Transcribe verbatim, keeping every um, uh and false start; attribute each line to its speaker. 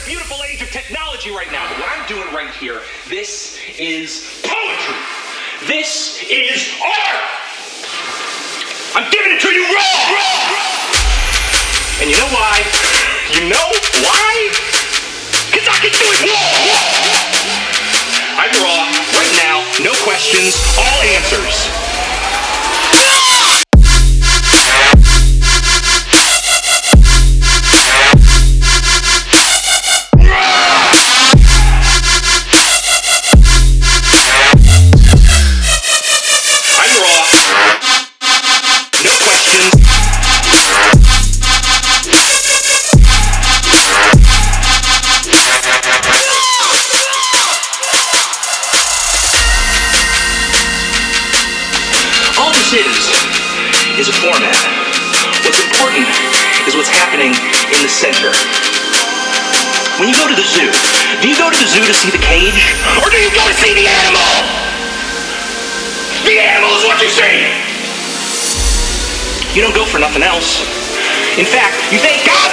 Speaker 1: beautiful age of technology right now, but what I'm doing right here, this is poetry. This is art. I'm giving it to you raw. And you know why? You know why? Because I can do it raw. I'm raw right now, no questions, all answers. Is, is a format. What's important is what's happening in the center. When you go to the zoo, do you go to the zoo to see the cage, or do you go to see the animal? The animal is what you see. You don't go for nothing else. In fact, you thank God